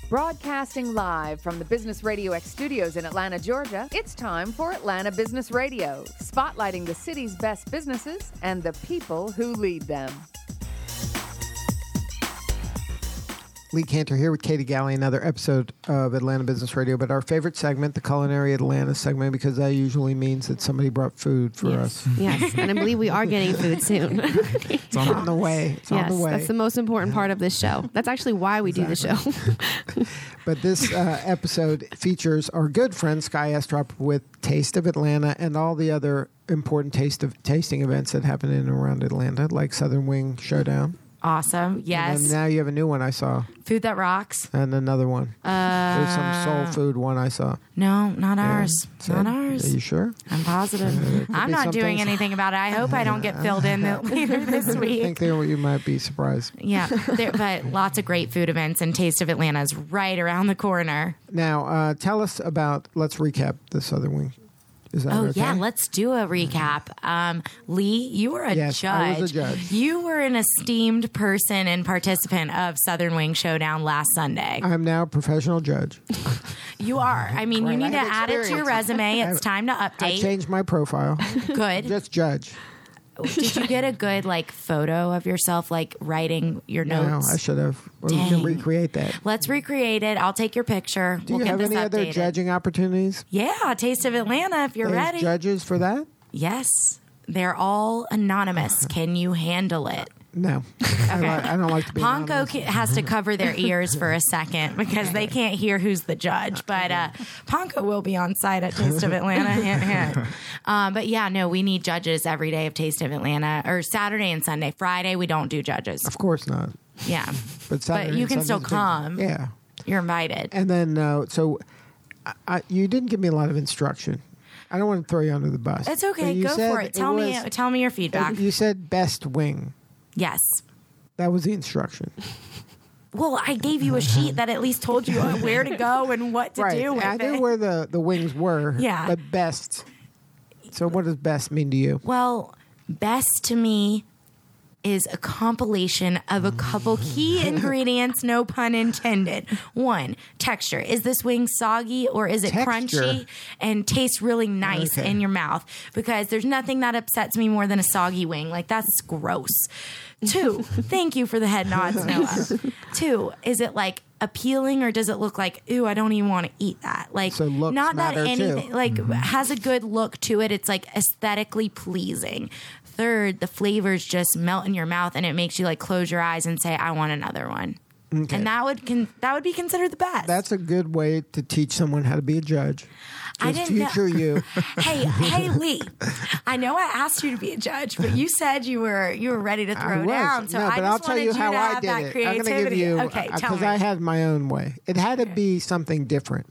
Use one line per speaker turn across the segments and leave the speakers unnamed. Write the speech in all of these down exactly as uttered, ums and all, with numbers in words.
Broadcasting live from the Business Radio X studios in Atlanta, Georgia, it's time for Atlanta Business Radio, spotlighting the city's best businesses and the people who lead them.
Lee Cantor here with Katie Galley, another episode of Atlanta Business Radio. But our favorite segment, the Culinary Atlanta segment, because that usually means that somebody brought food for
yes.
us.
Yes, and I believe we are getting food soon.
It's on the way. It's
yes,
on the way.
That's the most important part of this show. That's actually why we
exactly.
do the show.
But this uh, episode features our good friend Sky Estrop with Taste of Atlanta and all the other important taste of tasting events that happen in and around Atlanta, like Southern Wing Showdown.
Awesome. Yes.
And now you have a new one I saw.
Food that rocks.
And another one.
Uh,
There's some soul food one I saw.
No, not
Yeah.
ours.
So,
not ours.
Are you sure?
I'm positive.
Uh,
I'm
be
not
some
doing
things-
anything about it. I hope I don't get filled in later this
I
week.
think there you might be surprised.
Yeah, there, but lots of great food events, and Taste of Atlanta is right around the corner.
Now, uh, tell us about, let's recap the Southern Wing. Is that
Oh,
okay?
yeah, let's do a recap. Um, Lee, you were a
Yes,
judge.
I was a judge.
You were an esteemed person and participant of Southern Wing Showdown last Sunday.
I'm now a professional judge.
You are. I mean,
Right,
you need
I
to
have
add it to your
experience.
resume. It's
I-
time to
I
update.
changed my profile.
Good.
Just judge.
Did you get a good like photo of yourself like writing your
No,
notes?
I should have. Well, we can
Dang.
recreate that.
Let's recreate it. I'll take your picture.
Do
we'll
you
get
have
this
any other
updated.
judging opportunities?
Yeah, Taste of Atlanta if you're
There's
ready.
judges for that?
Yes. They're all anonymous. Can you handle it?
No. I, li- I don't like to be
Ponko
anonymous.
ca- has to cover their ears for a second because they can't hear who's the judge. But uh, Ponko will be on site at Taste of Atlanta. Hint, hint. Um, but yeah, no, we need judges every day of Taste of Atlanta, or Saturday and Sunday. Friday, we don't do judges.
Of course not.
Yeah.
But, Saturday
you
and
can still
Sunday's big-
come.
Yeah.
You're invited.
And then, uh, so I, I, you didn't give me a lot of instruction. I don't want to throw you under the bus.
It's okay.
But you
Go
said
for it. Tell me.
was-
Tell me your feedback.
You said best wing.
Yes.
That was the instruction.
Well, I gave you a sheet that at least told you where to go and what to
right.
do with
I
it.
knew where the, the wings were.
Yeah.
But best. So what does best mean to you?
Well, best to me is a compilation of a couple key ingredients, no pun intended. One, texture. Is this wing soggy or is it
Texture?
crunchy and tastes really nice
Okay.
in your mouth? Because there's nothing that upsets me more than a soggy wing. Like, that's gross. Two, thank you for the head nods, Noah. Two, is it like appealing or does it look like, ooh, I don't even want to eat that? Like,
So looks
not that
matter,
anything,
too.
like, has a good look to it. It's like aesthetically pleasing. Third, the flavors just melt in your mouth and it makes you like close your eyes and say, I want another one.
Okay.
And that would con- that would be considered the best.
That's a good way to teach someone how to be a judge.
I
Just
didn't know-
future you.
hey, hey, Lee. I know I asked you to be a judge, but you said you were you were ready to
I
throw
was.
down. So
no,
I
but
just
I'll tell
wanted
you
you
how
to
I
have
did
that
it. I'm
creativity.
going to give you
okay, tell
because
me.
I had my own way. It had to be something different.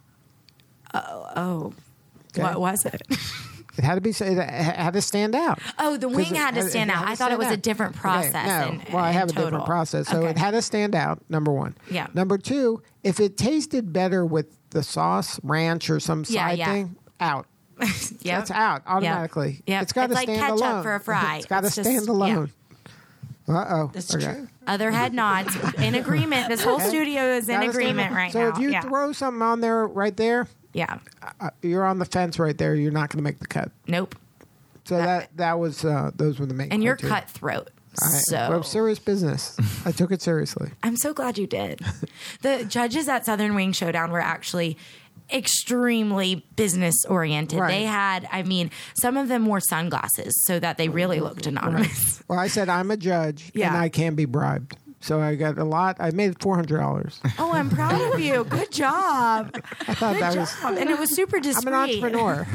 oh,
Okay.
what was it?
It had to be. It had to stand out.
Oh, the wing
it
had to
had-
stand
it
out.
had to
I thought it
stand
was a
out.
different
Okay,
process.
No,
in-
well, I
in
have a
total.
different process, so
Okay.
it had to stand out. Number one.
Yeah.
Number two, if it tasted better with the sauce, ranch, or some
Yeah,
side
yeah.
thing, out.
Yep.
That's out automatically.
Yep.
It's got to
It's like
stand
ketchup
alone
for a fry.
It's got to
It's just-
stand alone. Uh oh.
That's true. Other head nods in agreement. This whole studio is in agreement right
so
now.
if you
yeah.
throw something on there right there,
yeah.
uh, you're on the fence right there. You're not going to make the cut.
Nope.
So that that was uh, those were the main.
And you're
criteria.
cutthroat.
I,
So
well, serious business. I took it seriously.
I'm so glad you did. The judges at Southern Wing Showdown were actually extremely business oriented.
Right.
They had, I mean, some of them wore sunglasses so that they really looked anonymous.
Well, I said I'm a judge
Yeah.
and I can be bribed. So I got a lot. I made four hundred dollars.
Oh, I'm proud of you. Good job.
I thought
Good
that
job.
was.
And it was super
I'm
discreet.
an entrepreneur.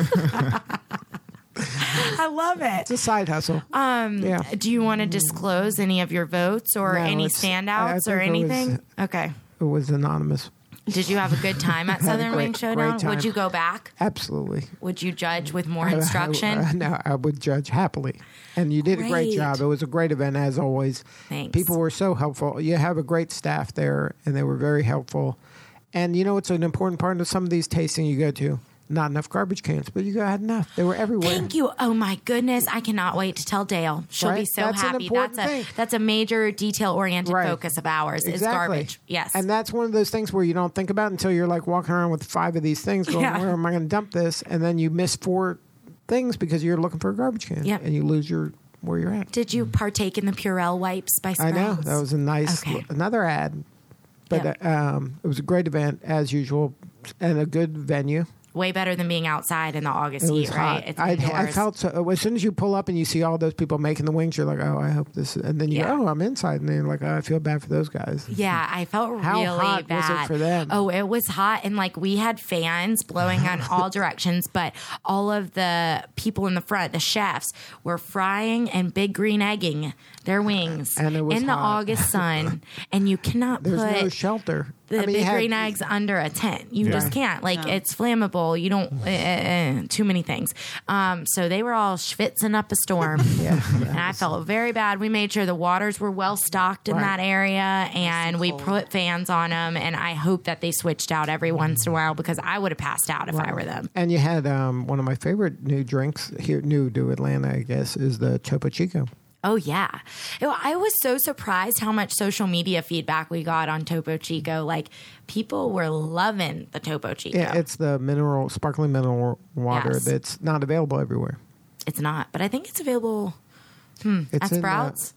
I love it.
It's a side hustle. Um, yeah.
Do you want to disclose any of your votes or
No,
any
it's- I- I
standouts or
think it was-
anything? Okay.
It was anonymous.
Did you have a good time at
Had a
Southern
great-
Wing Showdown?
great time.
Would you go back?
Absolutely.
Would you judge with more
I- I-
instruction?
I, no, I would judge happily. And you did a great
Great.
job. It was a great event, as always.
Thanks.
People were so helpful. You have a great staff there, and they were very helpful. And you know what's an important part of some of these tasting you go to? not enough garbage cans, but you had enough. They were everywhere.
Thank you. Oh my goodness. I cannot wait to tell Dale. She'll
Right?
be so
That's an
happy.
important
That's a
thing.
that's a major detail oriented
Right.
focus of ours is
Exactly.
garbage. Yes.
And that's one of those things where you don't think about it until you're like walking around with five of these things going,
Yeah.
where am I going to dump this? And then you miss four things because you're looking for a garbage can.
Yep.
And you lose your where you're at.
Did you partake in the Purell wipes by
I
Sprouts?
know. That was a nice,
Okay.
another ad. But
Yep.
uh, um, it was a great event, as usual, and a good venue.
way better than being outside in the August
It was
heat, right?
hot.
It's
I, I
indoors.
felt so. As soon as you pull up and you see all those people making the wings, you're like, oh, I hope this. And then you
Yeah.
go, oh, I'm inside, and then you're like, oh, I feel bad for those guys.
Yeah, I felt
How
really
hot was
bad.
it for them?
Oh, it was hot, and like we had fans blowing on all directions, but all of the people in the front, the chefs, were frying and big green egging their wings
And it was
in the
hot.
August sun, and you cannot
There's
put
no shelter.
the
I mean, you
big
had-
green eggs under a tent. You
Yeah.
just can't. Like it's flammable. You don't. Uh, uh, too many things. Um, so they were all schwitzing up a storm.
Yeah,
and I felt very bad. We made sure the waters were well stocked in
Right.
that area, and we put fans on them. And I hope that they switched out every once in a while because I would have passed out if I were them.
And you had um, one of my favorite new drinks here, new to Atlanta, I guess, is the Topo Chico.
Oh, yeah. You know, I was so surprised how much social media feedback we got on Topo Chico. Like, people were loving the Topo Chico.
Yeah, it's the mineral, sparkling mineral water
Yes.
that's not available everywhere.
It's not, but I think it's available hmm,
It's
at
in, uh,
Sprouts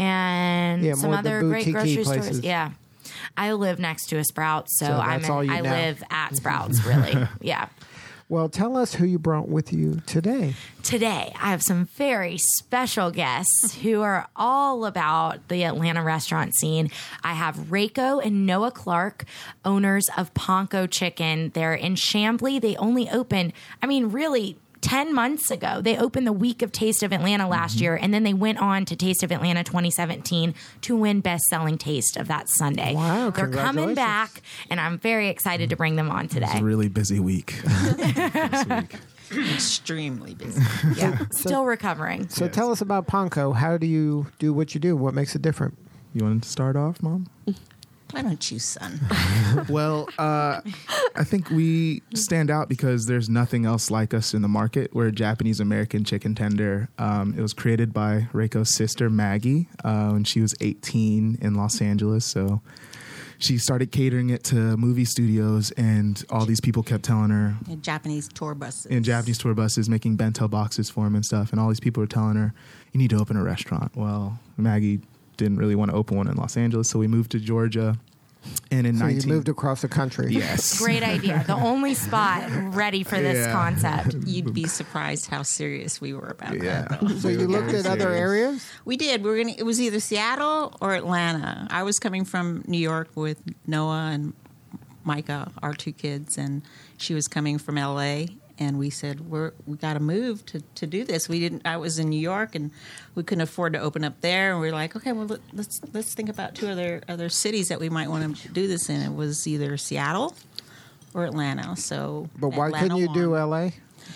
and
Yeah,
some
more the
other great
boutique-y
grocery stores.
places.
Yeah. I live next to a Sprouts, so,
So
I'm
that's all you
I
know.
live at Sprouts, really. Yeah.
Well, tell us who you brought with you today.
Today, I have some very special guests who are all about the Atlanta restaurant scene. I have Reiko and Noah Clark, owners of Ponko Chicken. They're in Chamblee. They only opened, I mean, really, ten months ago. They opened the week of Taste of Atlanta last
Mm-hmm.
year, and then they went on to Taste of Atlanta twenty seventeen to win Best Selling Taste of that Sunday.
Wow,
They're coming
congratulations.
back, and I'm very excited to bring them on
It's
today.
a really busy week. this week.
Extremely busy.
Yeah, still recovering.
So
Yes.
tell us about Ponko. How do you do what you do? What makes it different?
You want to start off, Mom?
Why don't you, son?
Well, uh, I think we stand out because there's nothing else like us in the market. We're a Japanese American chicken tender. Um, it was created by Reiko's sister, Maggie, uh, when she was eighteen in Los Angeles. So she started catering it to movie studios, and all these people kept telling her,
In Japanese tour buses.
in Japanese tour buses, making bento boxes for them and stuff. And all these people were telling her, you need to open a restaurant. Well, Maggie didn't really want to open one in Los Angeles, so we moved to Georgia. And in
So
nineteen
you moved across the country.
Yes.
Great idea. The only spot ready for this
Yeah.
concept.
You'd be surprised how serious we were about
Yeah.
that. Though.
So you looked at other areas?
We did. We were gonna. It was either Seattle or Atlanta. I was coming from New York with Noah and Micah, our two kids, and she was coming from L A. And we said, We're, we got to move to, to do this. We didn't. I was in New York, and we couldn't afford to open up there. And we were like, okay, well, let, let's let's think about two other other cities that we might want to do this in. It was either Seattle or Atlanta. So,
But why
Atlanta
couldn't you do
won.
L A?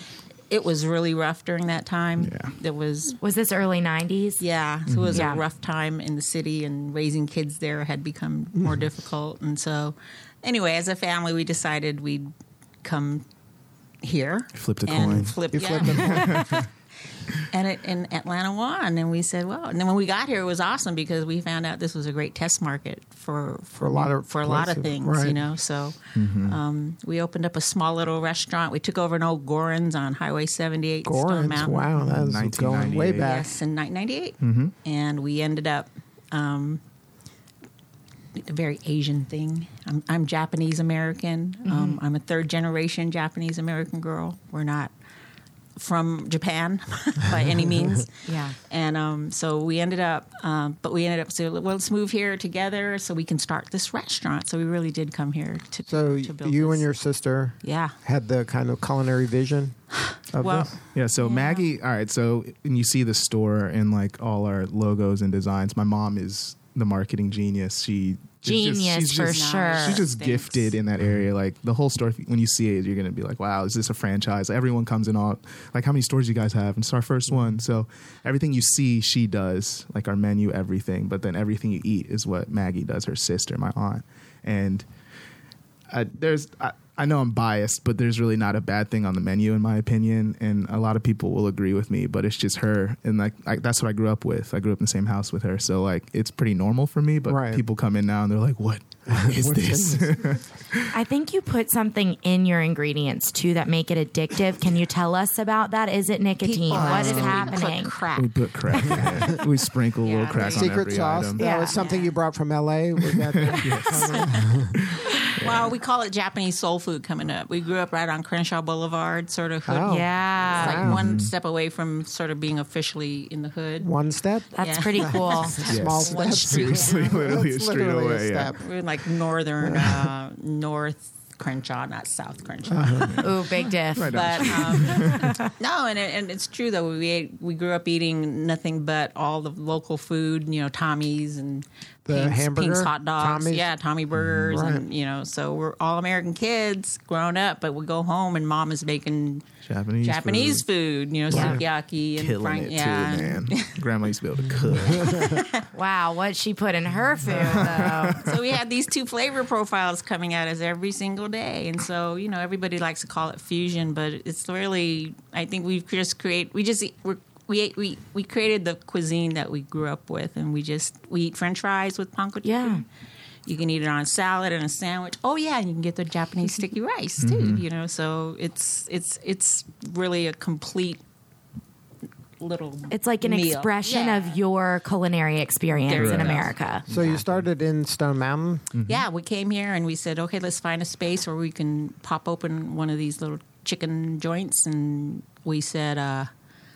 It was really rough during that time.
Yeah.
It was
Was this early nineties?
yeah, so it was
Yeah.
a rough time in the city, and raising kids there had become more difficult. And so, anyway, as a family, we decided we'd come here.
Flipped a
and
coin.
Flip,
You
yeah.
flipped a
and it, and Atlanta won, and we said, "Well." And then when we got here, it was awesome because we found out this was a great test market for
For a lot of
for a lot of
places,
things,
right.
you know. So um, we opened up a small little restaurant. We took over an old Gorin's on Highway seventy-eight, Stone
Gorins.
Mountain.
Wow, that was going way
nineteen ninety-eight.
back.
Yes, in nineteen ninety-eight.
Mm-hmm.
And we ended up um, a very Asian thing. I'm, I'm Japanese American. Um, I'm a third generation Japanese American girl. We're not from Japan by any means.
Yeah.
And um, so we ended up, um, but we ended up saying, well, let's move here together so we can start this restaurant. So we really did come here to,
So
to build
you
this.
and your sister
Yeah.
had the kind of culinary vision of
Well,
this?
Yeah, so Maggie, all right, so when you see the store and like all our logos and designs, my mom is the marketing genius. She is just-
Genius
she's
for
just-
sure.
She's just
Thanks.
gifted in that area. Like the whole store, when you see it, you're going to be like, wow, is this a franchise? Everyone comes in all, like how many stores you guys have? And it's our first one. So everything you see, she does, like our menu, everything. But then everything you eat is what Maggie does, her sister, my aunt. And I, there's, I, I know I'm biased, but there's really not a bad thing on the menu in my opinion, and a lot of people will agree with me. But it's just her, and like I, that's what I grew up with. I grew up in the same house with her, so like it's pretty normal for me. But
Right.
people come in now and they're like, "What is
What's in
this?"
I think you put something in your ingredients too that make it addictive. Can you tell us about that? Is it nicotine?
People
What is
ask if we
happening?
Put crack.
We put crack in it. We sprinkle a
Yeah.
little crack on
Secret
every
sauce.
item.
That
Yeah.
was something you brought from L A. Was that
Well, we call it Japanese soul food coming up. We grew up right on Crenshaw Boulevard, sort of hood.
Oh.
Yeah.
Like
Wow.
one step away from sort of being officially in the hood.
one step?
That's
Yeah.
pretty cool.
Small
One
step.
street.
Seriously, literally a
That's
street
literally a
away. Yeah.
step.
We're like northern, uh, north Crenshaw, not South Crenshaw.
Ooh, big diff.
Right on.
But um, no, and it, and it's true though. We ate, we grew up eating nothing but all the local food. You know, Tommy's and
The
Pink's,
hamburger?
Pink's hot dogs.
Tommy's?
Yeah, Tommy burgers,
Right.
and you know, so we're all American kids growing up. But we go home and mom is making
Japanese,
Japanese
food.
food. You know,
Yeah.
sukiyaki and
Killing
frank,
it
yeah.
too, man. Grandma used to be able to cook.
Wow, what she put in her food though.
So we had these two flavor profiles coming at us every single day, and so you know everybody likes to call it fusion, but it's really I think we've just create we just we're, we ate, we we created the cuisine that we grew up with, and we just we eat French fries with panko chicken.
Yeah.
You can eat it on a salad and a sandwich. Oh yeah, and you can get the Japanese sticky rice too. You know, so it's it's it's really a complete little.
It's like an
meal.
expression
Yeah.
of your culinary experience
There you
in
go.
America.
So you started in Stone Mountain.
Yeah, we came here and we said, okay, let's find a space where we can pop open one of these little chicken joints. And we said, uh,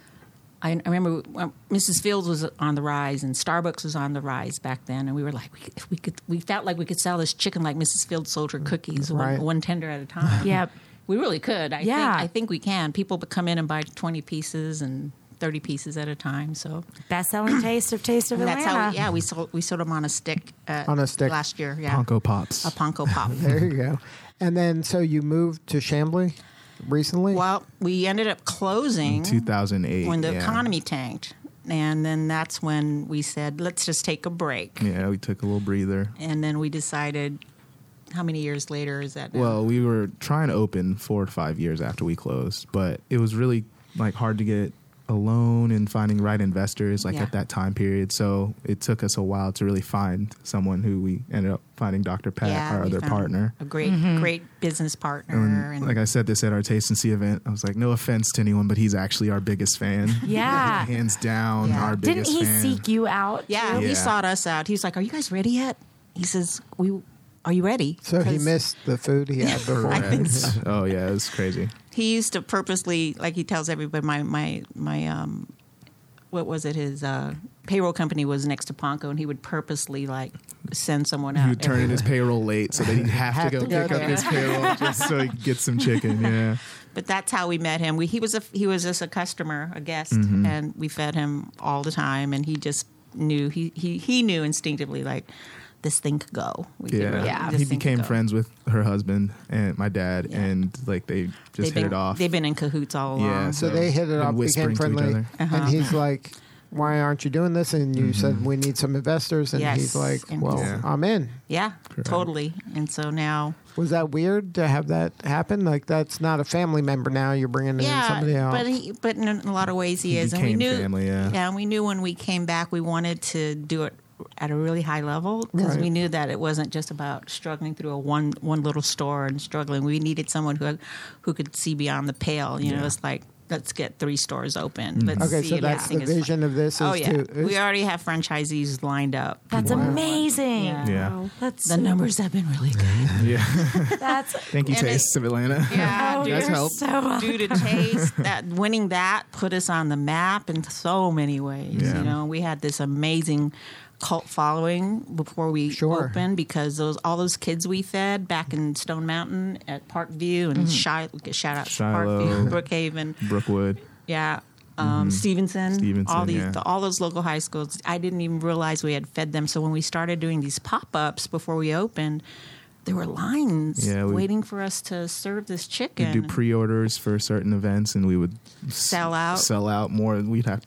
I, I remember when Missus Fields was on the rise and Starbucks was on the rise back then, and we were like, we, if we could, we felt like we could sell this chicken like Missus Fields sold her cookies,
Right.
one, one tender at a time.
Yep.
We really could. I
Yeah.
think I think we can. People come in and buy twenty pieces and thirty pieces at a time. So
Best selling taste of Taste of
and
Atlanta.
that's how. Yeah, we sold we sold them on a stick. Uh,
On a stick.
last year. Yeah,
Panko Pops.
a panko pop.
There you go. And then, so you moved to Chambly recently?
Well, we ended up closing
two thousand eight.
when the
yeah.
economy tanked, and then that's when we said, let's just take a break.
Yeah, we took a little breather.
And then we decided. How many years later is that now?
Well, we were trying to open four to five years after we closed, but it was really like hard to get a loan and finding right investors like
Yeah.
at that time period. So it took us a while to really find someone who we ended up finding Doctor Pat,
yeah,
our
we
other
found
partner.
a great, great business partner.
And
And
like I said this at our Taste and See event, I was like, no offense to anyone, but he's actually our biggest fan.
Yeah.
Hands down,
Yeah.
our
Didn't
biggest
he
fan.
seek you out?
yeah,
too?
he
Yeah.
sought us out. He was like, "Are you guys ready yet?" He says, "We, are you ready?"
so he
'Cause
missed the food he had before.
I think so.
Oh yeah, it was crazy.
He used to purposely, like he tells everybody, my my my um, what was it? His uh, payroll company was next to Ponco, and he would purposely like send someone out.
He would turn in
every-
his payroll late so that he'd have,
Have
to go
to go
pick up
there.
his payroll just so he could get some chicken. Yeah.
But that's how we met him. We, he was a he was just a customer, a guest,
Mm-hmm.
and we fed him all the time. And he just knew he he, he knew instinctively like this thing could go. We could
Yeah.
really-
Yeah.
this
He
thing could
became
go.
friends with her husband and my dad,
Yeah.
and like they just
They've
hit
been,
it off.
They've been in cahoots all along.
Yeah,
So they hit it
and
off, became
whispering to each
friendly,
other.
Uh-huh.
and he's like, "Why aren't you doing this?" And you said, "We need some investors," and
Yes.
he's like,
And-
"Well,
Yeah.
I'm in."
yeah,
Correct.
totally. And so now,
Was that weird to have that happen? Like, that's not a family member now. You're bringing in somebody
yeah,
else.
but he, but in a lot of ways he,
He
is, and we
became
knew,
family, yeah.
and we knew when we came back we wanted to do it at a really high level because
Right.
we knew that it wasn't just about struggling through a one one little store and struggling. We needed someone who who could see beyond the pale. You know,
Yeah.
it's like let's get three stores open.
Mm-hmm.
Let's
Okay,
see
so
if
that's
this thing
the
is fun.
vision of this is
Oh yeah,
to-
we already have franchisees lined up.
That's
Wow.
amazing.
Yeah.
Yeah.
That's
The numbers have been really good.
Yeah.
That's
Thank you,
And it-
Tastes of Atlanta.
Yeah,
oh,
dude.
That's
you're
help.
so
Due to taste, that winning that put us on the map in so many ways.
Yeah.
You know, we had this amazing cult following before we
Sure.
opened because those all those kids we fed back in Stone Mountain at Parkview and Shi- shout out to
Shiloh.
Parkview, Brookhaven,
Brookwood.
yeah. Um, Stevenson,
Stevenson,
all these,
yeah.
the, all those local high schools. I didn't even realize we had fed them. So when we started doing these pop-ups before we opened, there were lines
Yeah, we-
waiting for us to serve this
We'd
chicken.
do pre-orders for certain events, and we would s-
Sell out.
Sell out more. We'd have to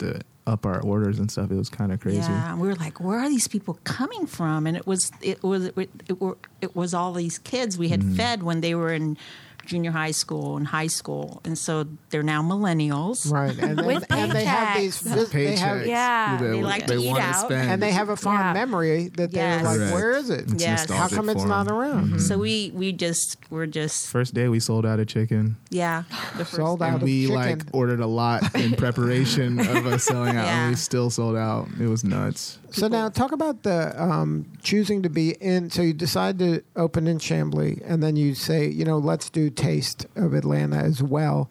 up our orders and stuff. It was kind of crazy.
Yeah, and we were like, where are these people coming from? And it was it was it, it, were, it was all these kids we had
Mm-hmm.
fed when they were in junior high school and high school, and so they're now millennials.
Right, and, then,
With
and they have these.
paychecks.
They have,
Paychecks.
Yeah.
They,
They like to eat
wanna
out.
spend.
and they have a fond
Yeah.
memory that they
Yes.
were like,
Correct.
"Where is it?
It's
Yes.
How
nostalgic
come it's
for
not
'em.
around?"
So we we just we're just
First day we sold out of chicken.
yeah the first
Sold out
And
of
we
chicken.
like ordered a lot in preparation of us selling out,
Yeah.
and we still sold out. It was nuts.
So now talk about the um, choosing to be in. So you decide to open in Chamblee, and then you say, you know, let's do Taste of Atlanta as well.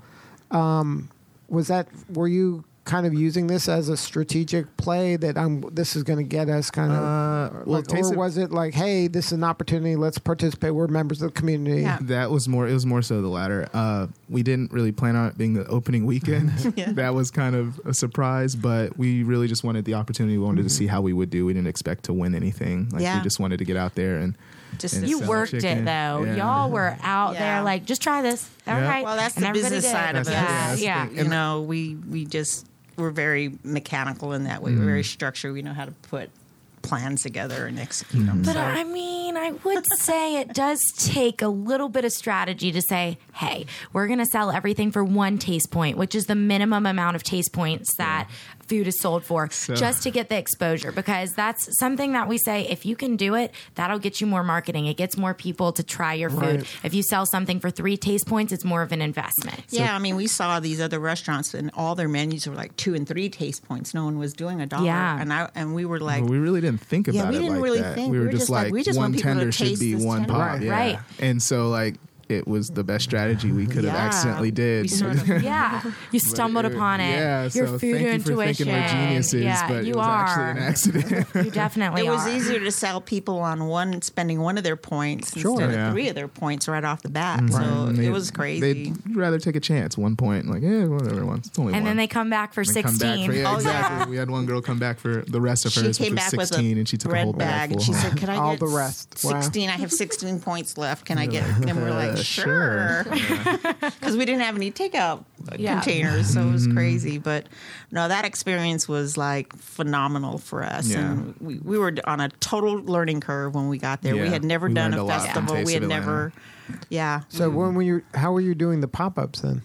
Um, was that were you kind of using this as a strategic play that I'm this is going to get us kind of,
Uh, well,
like,
Taste
or
of-
was it like, hey, this is an opportunity, let's participate, we're members of the community?
Yeah.
That was more. It was more so the latter. Uh, we didn't really plan on it being the opening weekend.
Yeah.
That was kind of a surprise, but we really just wanted the opportunity. We wanted to see how we would do. We didn't expect to win anything. Like
Yeah.
we just wanted to get out there and.
just
And
to
You
sell
worked
chicken.
it though.
Yeah.
Y'all were out
Yeah.
there like, just try this. All
Yeah.
right.
Well, that's
And
the
everybody
business
did.
side of
That's-
it.
yeah,
Yeah,
that's
yeah.
the
You know, we we just we're very mechanical in that way. We're very structured. We know how to put plans together and execute them.
But
So-
I mean, I would say it does take a little bit of strategy to say, hey, we're going to sell everything for one taste point, which is the minimum amount of taste points that food is sold for,
So-
just to get the exposure. Because that's something that we say, if you can do it, that'll get you more marketing. It gets more people to try your food.
Right.
If you sell something for three taste points, it's more of an investment.
yeah, I mean, we saw these other restaurants, and all their menus were like two and three taste points. No one was doing a dollar,
Yeah.
and I and we were like,
But we really didn't think about
Yeah, we
it
didn't
like
really
that.
think.
We were, just, like,
we just
one
want people to
tender should
taste
be
this
one
tender.
pop.
Right.
Yeah.
Right.
And so like it was the best strategy we could have
Yeah.
accidentally did.
We sort of-
Yeah, you stumbled
But it-
upon it.
Yeah,
Your
so
food
thank you for
intuition.
thinking we're geniuses,
yeah,
but
you
it was
are.
actually an accident.
You definitely
it was
are.
easier to sell people on one spending one of their points
Sure.
instead
Yeah.
of three of their points right off the bat. So
And they-
it was crazy.
They'd rather take a chance. One point, like yeah, whatever. Once it's only
And
one.
then they come back for
They come back
sixteen.
for- yeah,
Oh,
exactly.
yeah.
We had one girl come back for the rest of
She
hers,
came
which
back
was
with
sixteen,
a
and she took a
bread
whole
bag,
bag
and
full.
she said, "Can I
All
get
the rest. Wow.
sixteen? I have sixteen points left. Can I get?" And we're like,
Uh,
"Sure," because we didn't have any takeout
Yeah.
containers, so it was
Mm-hmm.
crazy. But no, that experience was like phenomenal for us,
Yeah.
and we, we were on a total learning curve when we got there. We
Yeah.
had never
We
done
learned
a
a lot from
festival.
Taste
We had
of Atlanta.
never, yeah.
So when were you? How were you doing the pop ups then?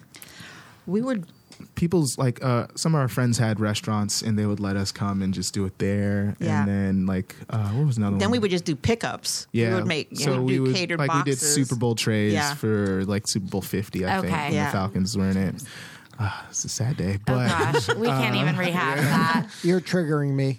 We were
People's like uh, some of our friends had restaurants, and they would let us come and just do it there.
Yeah.
And then like uh, what was another
then
one?
we would just do pickups.
Yeah,
we would make you
so
know,
we
do
would
catered
like
boxes.
we did Super Bowl trays
Yeah.
for like Super Bowl fifty, I
Okay.
think. And
Yeah.
the Falcons were in it. Ah, it's a sad day,
Oh
but
gosh, we can't even rehab that.
You're triggering me.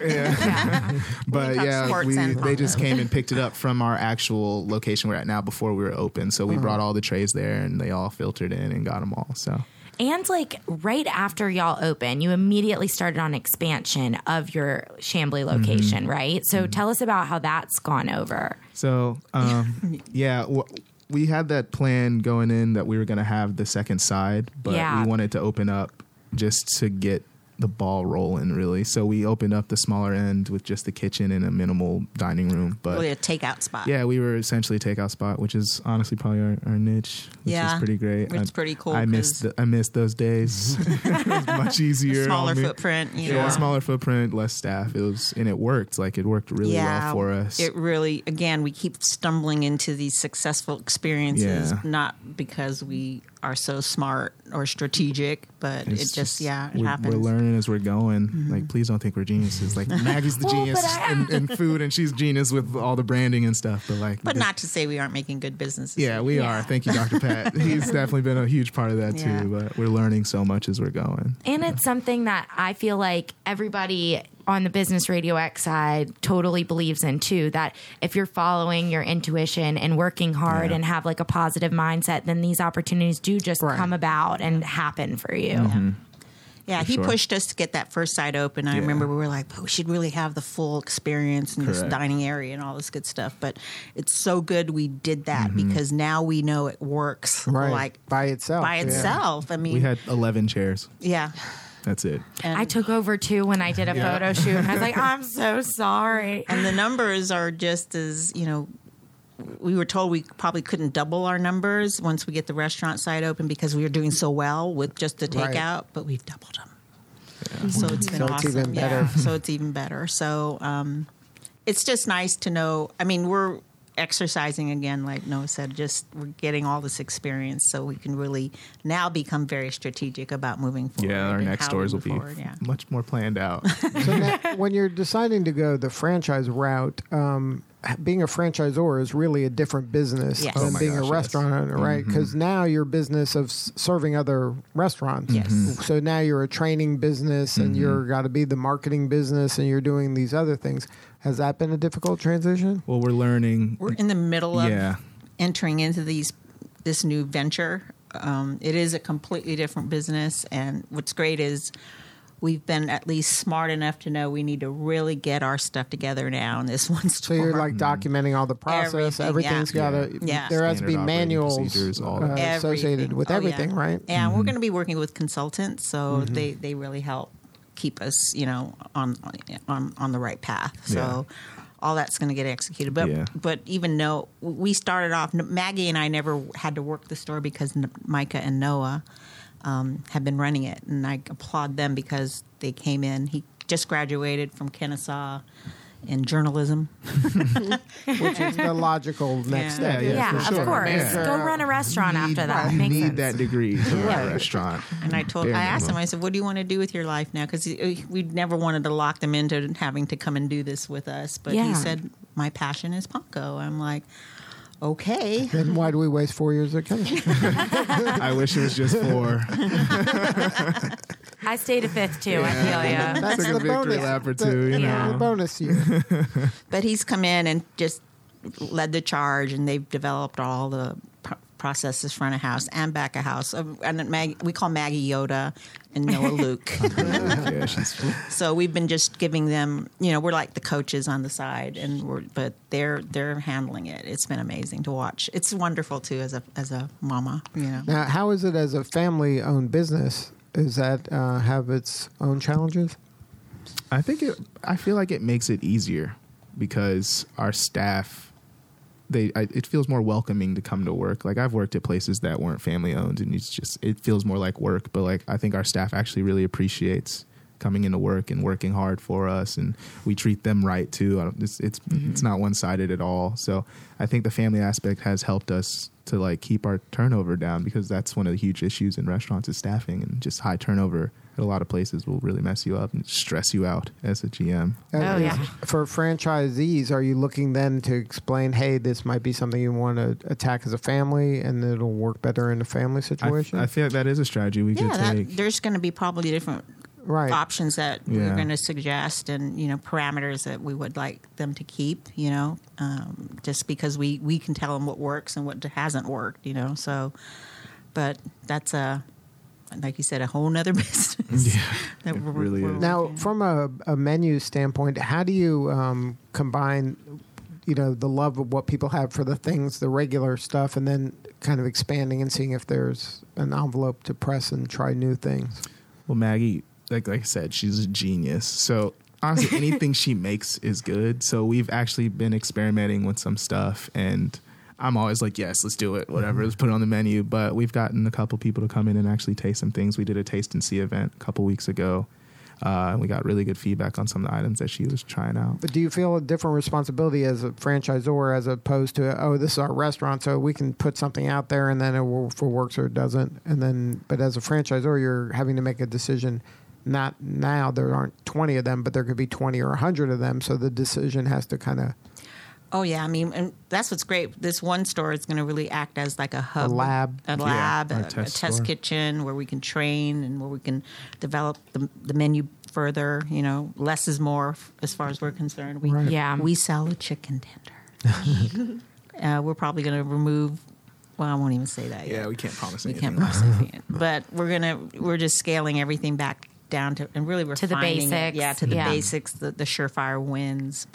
but
talk
yeah,
sports
we
and
they just came and picked it up from our actual location we're at now before we were open. So we
Uh-huh.
brought all the trays there, and they all filtered in and got them all. So
And like right after y'all open, you immediately started on expansion of your Chamblee location, right? So tell us about how that's gone over.
So, um, yeah, w- we had that plan going in that we were going to have the second side, but
Yeah.
we wanted to open up just to get the ball rolling, really. So we opened up the smaller end with just the kitchen and a minimal dining room. But
really a takeout spot.
yeah, we were essentially a takeout spot, which is honestly probably our, our niche, which
Yeah,
is pretty great.
it's
I,
pretty cool
I missed
'cause-
the, I missed those days. It was much easier.
Smaller
on me.
footprint, you
Yeah,
know.
smaller footprint, less staff. It was and it worked. Like it worked really well for us.
It really, again, we keep stumbling into these successful experiences,
Yeah.
not because we are so smart or strategic, but
It's
it just, yeah, it
we're,
happens.
We're learning as we're going. Like, please don't think we're geniuses. Like, Maggie's the
Well,
genius
but I-
in, in food, and she's genius with all the branding and stuff. But like,
But
this-
not to say we aren't making good businesses.
Yeah, we
Yeah.
are. Thank you, Doctor Pat. He's definitely been a huge part of that
Yeah.
too. But we're learning so much as we're going.
And it's something that I feel like everybody on the Business Radio X side totally believes in too, that if you're following your intuition and working hard
Yeah.
and have like a positive mindset, then these opportunities do just
Right.
come about and happen for you.
Mm-hmm.
Yeah,
For
he
sure.
pushed us to get that first site open. I
Yeah.
remember we were like, but we should really have the full experience in this
Correct.
dining area and all this good stuff. But it's so good we did that
Mm-hmm.
because now we know it works
Right.
like
by itself.
by
yeah.
itself. I mean,
We had eleven chairs.
yeah.
That's it.
And,
I took over too when I did a photo shoot, and I was like, I'm so sorry.
and the numbers are just as, you know, we were told we probably couldn't double our numbers once we get the restaurant site open because we were doing so well with just the
Right.
takeout, but we've doubled them. So it's been
So it's
awesome.
even better.
Yeah, so it's even better. So um, it's just nice to know. I mean, we're exercising again, like Noah said, just we're getting all this experience so we can really now become very strategic about moving forward.
Yeah, our
and
next
how
stores will
we
be
move forward. Yeah.
much more planned out.
So now, when you're deciding to go the franchise route, um, being a franchisor is really a different business
Yes.
than
Oh
my
being
gosh,
a
yes.
restaurant owner, right? Because now you're business of s- serving other restaurants.
Yes. Mhm.
So now you're a training business, and you're got to be the marketing business, and you're doing these other things. Has that been a difficult transition?
Well, we're learning.
We're in the middle of
Yeah.
entering into these this new venture. Um, it is a completely different business, and what's great is we've been at least smart enough to know we need to really get our stuff together now in this one
So
store.
you're like documenting all the process.
Everything,
Everything's
yeah.
got to.
Yeah.
There has to be
Standard operating
manuals
procedures, all
uh,
that.
associated
Everything.
with
Oh,
everything,
yeah.
right?
Yeah, we're going to be working with consultants, so they, they really help keep us, you know, on on on the right path. So all that's going to get executed. But
Yeah.
but even though we started off, Maggie and I never had to work the store because Micah and Noah um, have been running it, and I applaud them because they came in. He just graduated from Kennesaw in journalism.
Which is the logical next
Yeah.
step.
Yeah,
Yeah,
for
of
sure.
course.
Yeah.
Go run a restaurant
You need-
after that.
You
Makes
need
sense.
that degree to run
Right.
a restaurant.
And I told,
Bare
I asked him,
minimum.
I said, "What do you want to do with your life now?" Because we never wanted to lock them into having to come and do this with us. But
Yeah.
he said, "My passion is Panko." I'm like, "Okay."
Then why do we waste four years at chemistry?
I wish it was just four.
I stayed a fifth too. I feel ya.
That's
Took a
the
victory
bonus.
lap or
The-
two, you
Yeah.
the
know.
bonus year.
But he's come in and just led the charge, and they've developed all the pr- processes front of house and back of house. Uh, And Mag, we call Maggie Yoda and Noah Luke.
Yeah, she's
So we've been just giving them, you know, we're like the coaches on the side, and we're but they're they're handling it. It's been amazing to watch. It's wonderful too as a as a mama, you know.
Now, how is it as a family-owned business? Does that uh, have its own challenges?
I think it. I feel like it makes it easier because our staff, they, I, it feels more welcoming to come to work. Like I've worked at places that weren't family owned, and it's just it feels more like work. But like I think our staff actually really appreciates coming into work and working hard for us, and we treat them right too. I don't, it's it's, it's not one sided at all. So I think the family aspect has helped us to like keep our turnover down, because that's one of the huge issues in restaurants is staffing, and just high turnover at a lot of places will really mess you up and stress you out as a G M.
Uh,
Oh,
is-
yeah.
For franchisees, are you looking then to explain, hey, this might be something you want to attack as a family, and it'll work better in a family
I,
situation?
I feel like that is a strategy we
Yeah,
could
that,
take.
there's going to be probably different
right.
options that we're
Yeah.
going to suggest, and you know, parameters that we would like them to keep. You know, um, just because we we can tell them what works and what hasn't worked. You know, so but that's a like you said, a whole nother business.
Yeah,
that
it
we're-
really
we're
is.
Now,
working on.
from a, a menu standpoint, how do you um, combine, you know, the love of what people have for the things, the regular stuff, and then kind of expanding and seeing if there's an envelope to press and try new things?
Well, Maggie, like like I said, she's a genius. So honestly, anything she makes is good. So we've actually been experimenting with some stuff, and I'm always like, yes, let's do it. Whatever, let's put it on the menu. But we've gotten a couple people to come in and actually taste some things. We did a taste and see event a couple weeks ago. Uh, and we got really good feedback on some of the items that she was trying out.
But do you feel a different responsibility as a franchisor as opposed to, oh, this is our restaurant, so we can put something out there and then it will, if it works or it doesn't? And then, but as a franchisor, you're having to make a decision. Not now, there aren't twenty of them, but there could be twenty or one hundred of them. So the decision has to kind of
Oh yeah, I mean, and that's what's great. This one store is going to really act as like a hub,
lab.
a lab,
our
a,
test
a test
store.
kitchen where we can train and where we can develop the, the menu further. You know, less is more f- as far as we're concerned. We
Right.
Yeah.
we sell a chicken tender. uh, we're probably going to remove. Well, I won't even say that yet.
Yeah, we can't promise
We
anything.
can't promise anything yet. But we're gonna we're just scaling everything back down to and really
To the
refining it.
basics,
Yeah, to the
yeah.
basics, the, the surefire wins,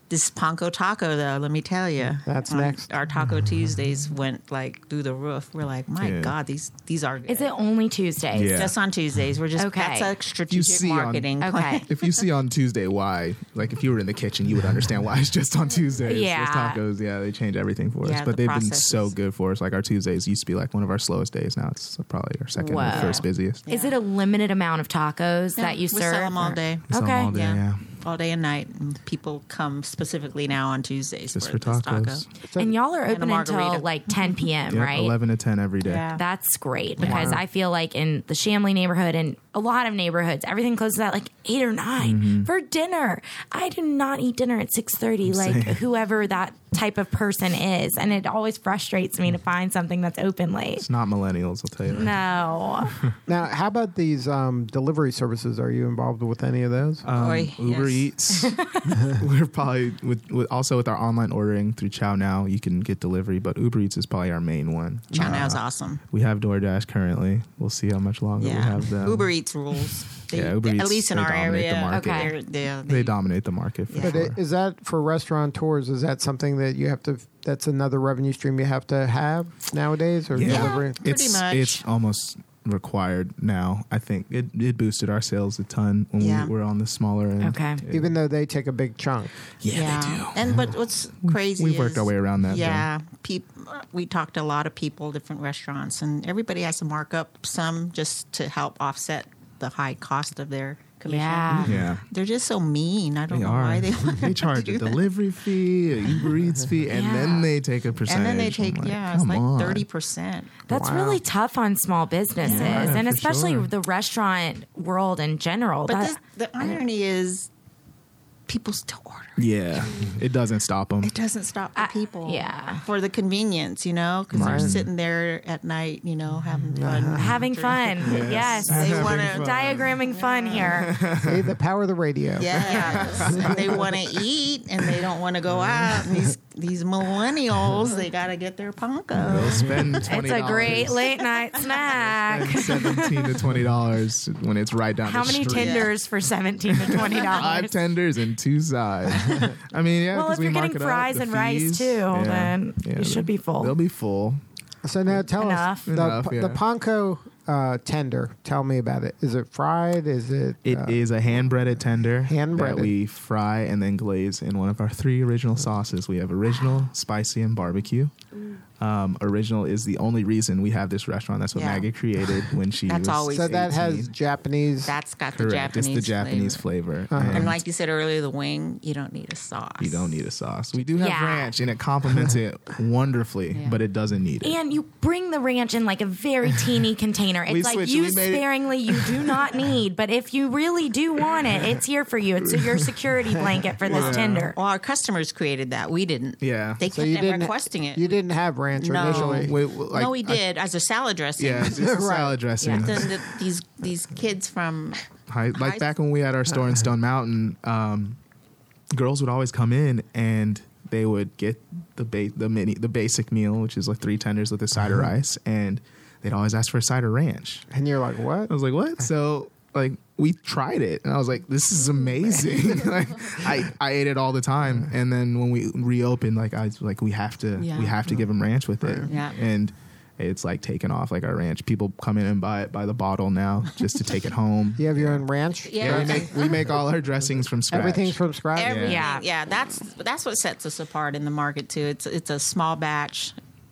This Panko Taco, though, let me tell you,
That's next.
Our Taco Tuesdays went like through the roof. We're like, my
Yeah.
God, these these are good.
Is it only Tuesdays?
Yeah.
Just on Tuesdays? We're just
Okay.
that's a
You
strategic
see on-
marketing.
Okay.
If you see on Tuesday why, like if you were in the kitchen, you would understand why it's just on Tuesdays.
Yeah.
Those tacos, yeah, they change everything for us.
Yeah,
But
the
they've been
processes.
so good for us. Like our Tuesdays used to be like one of our slowest days. Now it's probably our second or
Whoa.
first busiest.
Is it a limited amount of tacos
Yeah,
that you
we
serve?
sell them all
or-
day.
We sell 'em
Okay.
all day,
Yeah.
yeah.
all day and night. And people come specifically now on Tuesdays
Just
for,
for
this
tacos.
taco.
And y'all are
And a
open until
margarita.
like ten p.m.,
Yep,
right?
eleven to ten every day.
Yeah.
That's great because I feel like in the Chamblee neighborhood and a lot of neighborhoods, everything closes at like eight or nine
Mm-hmm.
for dinner. I do not eat dinner at six thirty, like
Same.
whoever that type of person is, and it always frustrates me to find something that's open late.
It's not millennials, I'll tell you that.
No,
Now, how about these um, delivery services? Are you involved with any of those?
Um,
Oy,
Uber
yes.
Eats. We're probably with, with also with our online ordering through Chow Now, you can get delivery, but Uber Eats is probably our main one.
Chow
Uh,
Now's awesome.
We have DoorDash currently. We'll see how much longer we
Yeah.
have them.
Uber Eats rules. They,
Yeah, Uber
at
Eats,
least in
they
our
dominate the
area.
market.
Okay.
they're- they're-
They dominate the market for
Yeah.
But
sure.
it, is that for restaurateurs? Is that something that you have to? That's another revenue stream you have to have nowadays, or
Yeah.
delivery?
Pretty
it's,
much.
It's almost required now. I think it, it boosted our sales a ton when
Yeah.
we were on the smaller end.
Okay.
It-
Even though they take a big chunk.
yeah, they do.
And but what's crazy
we've worked
is,
our way around that,
Yeah, peop, we talked to a lot of people, different restaurants, and everybody has to mark up some just to help offset the high cost of their commission.
Yeah.
Yeah.
They're just so mean. I don't
They
know
are.
why they want
They
to
charge
do
a
that.
delivery fee, a Uber Eats fee, and
Yeah.
then they take a percentage.
And then they
I'm
take
like,
yeah, it's
come
like
on.
thirty percent.
that's
Wow.
really tough on small businesses,
Yeah,
and
for
especially
sure.
the restaurant world in general.
But
That-
this, the irony is, people still order.
Yeah, it doesn't stop them.
It doesn't stop the
I-
people.
yeah.
For the convenience, you know, because
Right.
they're sitting there at night, you know, having fun.
having fun. Yes.
They want to.
Diagramming fun here.
See, the power of the radio.
Yes, and they want to eat, and they don't want to go out. And these these millennials, they got to get their
They'll
panko.
spend twenty
It's
dollars.
a great late night snack.
Seventeen to twenty dollars when it's right down
How
the
many
street.
tenders for seventeen to twenty
Five
dollars?
tenders and two sides. I mean, yeah.
Well,
'cause
if
we
you're getting
mark it up,
fries
the
and rice
fees,
too,
yeah,
then you
they'll-
should be full.
They'll be full.
So now tell
Enough.
us the,
Enough,
the
yeah.
panko uh, tender. Tell me about it. Is it fried? Is it?
It
uh,
is a hand breaded tender
Hand-breaded.
that we fry and then glaze in one of our three original sauces. We have original, spicy, and barbecue. Um, original is the only reason we have this restaurant. That's what
Yeah.
Maggie created when she
That's
was
always-
So that has
eighteen.
Japanese.
That's got the
Correct.
Japanese.
It's the Japanese
flavor.
flavor.
Uh-huh.
And like you said earlier, the wing, you don't need a sauce.
you don't need a sauce. We do have
Yeah.
ranch, and it complements it wonderfully,
Yeah.
but it doesn't need it.
And you bring the ranch in like a very teeny container. It's
We
like
switched.
use
We made it-
sparingly, you do not need. But if you really do want it, it's here for you. It's your security blanket for this
Yeah.
tender.
Well, our customers created that. We didn't.
Yeah.
They
so
kept
you didn't
requesting it.
You didn't have ranch
No.
initially.
Wait, wait, like,
no, we
I-
did as a salad dressing.
yeah, it's just a
Right.
salad dressing.
Then the, these these kids from
High, like
High-
back when we had our store in Stone Mountain, um, girls would always come in and they would get the ba- the mini the basic meal, which is like three tenders with a side of rice, and they'd always ask for a side of ranch.
And you're like, what?
I was like, what? So like we tried it, and I was like, this is amazing. like I, I ate it all the time, and then when we reopened, like I was like, we have to
Yeah.
we have to give them ranch with it,
Yeah.
and. It's like taken off like our ranch. People come in and buy it by the bottle now just to take it home.
You have your own ranch?
Yeah.
Yeah, we make we make all our dressings from scratch.
Everything's from scratch?
everything.
Yeah.
Yeah. that's that's what sets us apart in the market too. It's it's a small batch,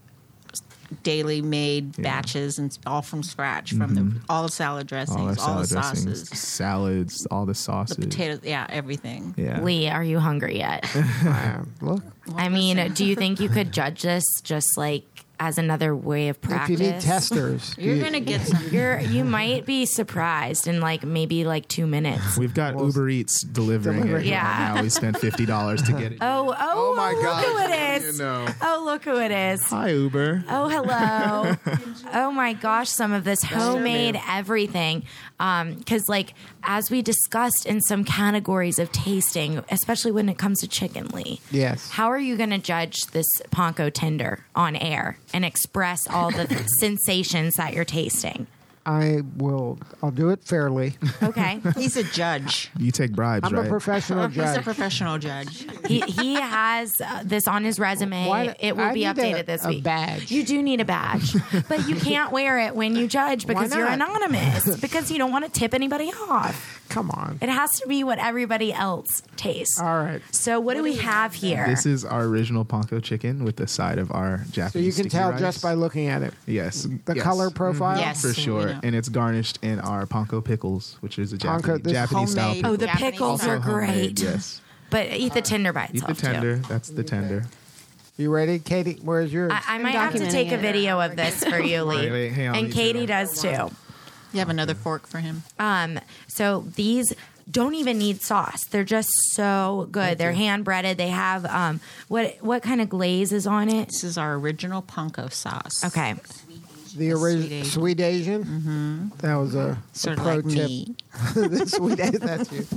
daily made
Yeah.
batches, and it's all from scratch from the all the salad dressings,
all our
all,
salad
the sauces,
dressings, salads, all the
the
sauces.
potatoes, yeah, everything.
Yeah.
Lee, are you hungry yet?
Uh, look,
I mean, do you think you could judge this just like as another way of practice?
if you need testers,
You're
you-
gonna get some.
You're you might be surprised in like maybe like two minutes.
We've got Uber Eats delivering
Delivery.
it.
Yeah.
Right now we spent fifty dollars to get it.
Oh, oh,
Oh my
look
God.
who it is.
You know.
Oh, look who it is.
Hi Uber.
Oh, hello. Oh my gosh, some of this homemade everything. Because, like, as we discussed in some categories of tasting, especially when it comes to chicken, Lee,
Yes.
how are you going to judge this panko tender on air and express all the sensations that you're tasting?
I will. I'll do it fairly.
Okay.
He's a judge.
You take bribes,
I'm
right?
a professional
He's a
judge.
professional judge.
he he has uh, this on his resume.
Why do-
it will
I
be
need
updated
a-
this
a
week.
badge.
You do need a badge, but you can't wear it when you judge because you're
not?
anonymous because you don't want to tip anybody off.
Come on.
It has to be what everybody else tastes.
All right.
So what do we have here?
This is our original panko chicken with the side of our Japanese.
So you can
sticky
tell
rice.
just by looking at it.
Yes.
The
yes.
color profile.
Yes.
For
we
sure.
know.
And it's garnished in our panko pickles, which is a
Panko,
Japanese,
this
Japanese style
homemade-
pickle.
Oh, the
Japanese
pickles
style.
are
Also homemade,
great.
Yes.
But eat the tender by
Eat the
itself
tender.
too.
That's the tender.
You ready, Katie? Where's yours?
I, I might have to
documenting
take a
it.
video of this for you, Lee.
Wait, wait, hang on,
and
me
Katie
too.
does too.
You have another fork for him.
Um, so these don't even need sauce. They're just so good. They're hand breaded. They have um, what what kind of glaze is on it?
This is our original panko sauce.
Okay.
the
Sweet
original
Asian.
sweet Asian. Mm-hmm. That was a,
Sort
a
of
pro
like
tip.
me.
The sweet Asian. That's you.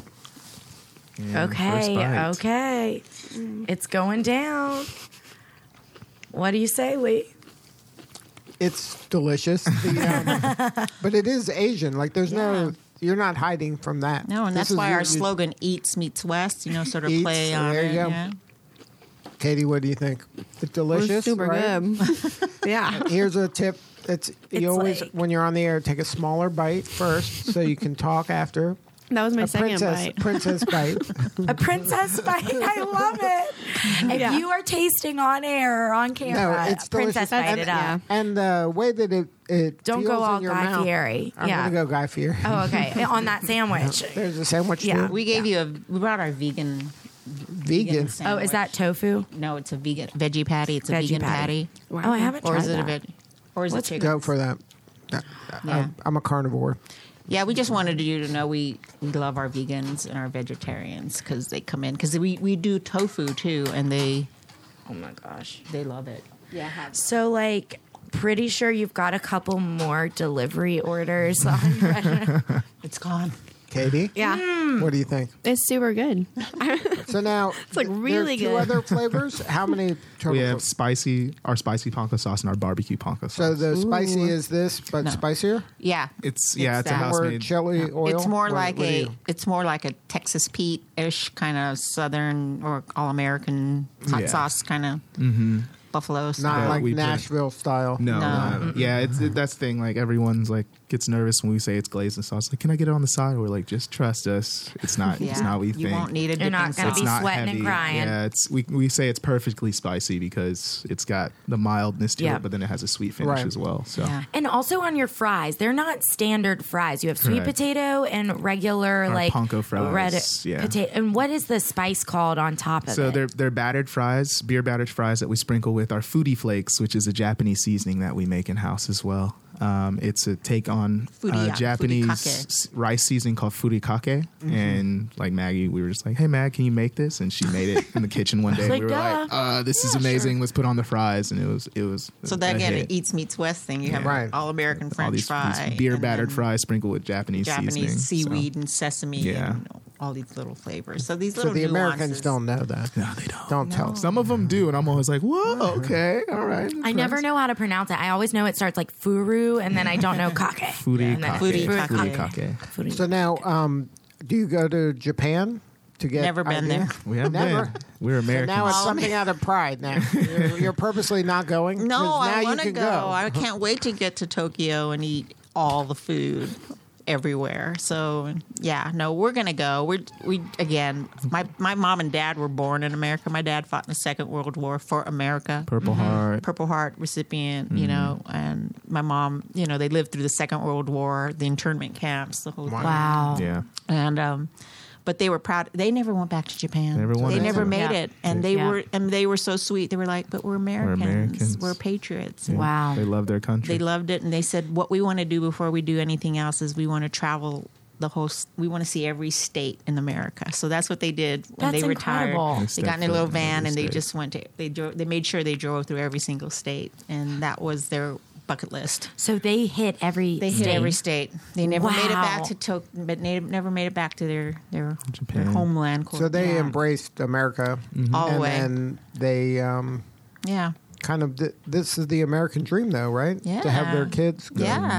And first
Okay.
bite.
Okay. It's going down. What do you say, Lee?
It's delicious, The, um, but it is Asian. Like there's no, you're not hiding from that.
No, and
This
that's
is
why
your-
our
you-
slogan "Eats meets West." You know, sort of
Eats,
play on
there you
it.
go.
Yeah.
Katie, what do you think? It's
It
delicious.
was super
right?
good. yeah.
Here's a tip. It's,
It's
you always
like-
when you're on the air, take a smaller bite first, so you can talk after.
That was my
A
second
princess,
bite.
princess bite.
A princess bite. I love it. If
Yeah.
you are tasting on air or on camera,
No, it's
princess
delicious.
bite
and,
it up.
And the way that it, it
Don't
feels
go all
in your
Guy
mouth,
Fieri.
I'm
Yeah.
gonna go Guy Fieri.
Oh, okay. On that sandwich.
There's a sandwich.
Yeah.
too?
We gave you a. We brought our vegan.
vegan.
Oh,
sandwich.
is that tofu?
No, it's a vegan veggie patty. It's a
Veggie
vegan
patty.
patty.
Oh, I haven't
Or
tried
is it
that.
a veg? Or is
Let's
it chicken?
Go for that.
Yeah.
I'm, I'm a carnivore.
Yeah, we just wanted you to know we, we love our vegans and our vegetarians because they come in because we, we do tofu too and they
Oh my gosh.
they love it. Yeah.
So, like, pretty sure you've got a couple more delivery orders on.
It's gone.
Katie,
Yeah.
what do you think?
It's super good.
So now
It's, like, really
there's two
good.
other flavors. How many total?
We have spicy, our spicy panko sauce and our barbecue panko sauce.
So the spicy is this, but
No.
spicier.
Yeah.
it's yeah, it's, a
that.
house
Or
made.
chili oil.
It's more
What-
like
what do
a
you-
it's more like a Texas Pete ish kind of southern or all American hot
Yeah.
sauce kind of buffalo style.
not
Yeah,
like
we put-
Nashville style.
No,
No.
no. yeah, it's it, that's the thing. Like everyone's like gets nervous when we say it's glazed and sauce. Like, can I get it on the side? We're like, just trust us. It's not.
Yeah.
It's not what we
you
think.
won't need a
You're
dipping
not gonna
sauce.
be
It's not
sweating and
heavy.
crying.
Yeah, it's we we say it's perfectly spicy because it's got the mildness to
Yeah.
it, but then it has a sweet finish
Right.
as well. So
Yeah.
And also on your fries, they're not standard fries. You have sweet
Correct.
potato and regular,
Our
like
panko fries,
red
yeah.
potato. And what is the spice called on top of
So
it?
they're they're battered fries, beer battered fries that we sprinkle with our foodie flakes, which is a Japanese seasoning that we make in house as well. Um, it's a take on
Furi-
uh, Japanese
furikake.
s- rice seasoning called furikake. And like Maggie, we were just like, "Hey Mag, can you make this?" And she made it in the kitchen one day.
Like,
we were
duh.
like, uh, "This is amazing. Let's put on the fries." And it was it was
So
a
that again,
hit.
it eats meets West thing. You have
Right.
an all American
all
French
these,
fry,
these beer
and
battered
then
fries sprinkled with Japanese,
Japanese
seasoning. So-
seaweed and sesame,
Yeah.
and all these little flavors. So these
So
little
the Americans
nuances.
don't know that.
No, they don't.
Don't tell.
Some of them do, and I'm always like, "Whoa, okay, all right."
I never know how to pronounce it. I always know it starts like furu, and then I don't know kake.
Furikake.
And then-
Furikake.
Furikake.
Furi-
So now, um, do you go to Japan to get?
Never been
ideas?
there.
We have
Never.
been. We're
So
Americans.
now it's something out of pride. Now you're, you're purposely not going.
No,
'Cause now
I
you
want to
can
go. I can't wait to get to Tokyo and eat all the food everywhere. So yeah, no, we're gonna go. We're we again. My my mom and dad were born in America. My dad fought in the Second World War for America.
Purple Heart.
Purple Heart recipient, you know, and my mom, you know, they lived through the Second World War, the internment camps, the whole thing.
Wow.
Yeah.
And um, but they were proud. They never went back to Japan.
Never wanted
they never
to.
made
Yeah.
it, and they
Yeah.
were and they were so sweet. They were like, "But we're Americans. We're,
Americans.
patriots."
Yeah.
Wow.
They love their country.
They loved it, and they said, "What we want to do before we do anything else is we want to travel the whole. s- We want to see every state in America." So that's what they did when
That's
they retired.
incredible.
They
They
stepped
got in a
foot
little
in
van
every
and they
state.
just went to. They drove. They made sure they drove through every single state, and that was their bucket list.
So they hit every
They
state.
hit every state. They never made it
Wow.
back to Tokyo, but they never made it back to their their,
Japan.
their homeland. quote.
So they
yeah.
embraced America,
All the
and
way.
then they um,
Yeah,
kind of. Th- this is the American dream, though, right?
yeah.
To have their kids. Go.
Yeah,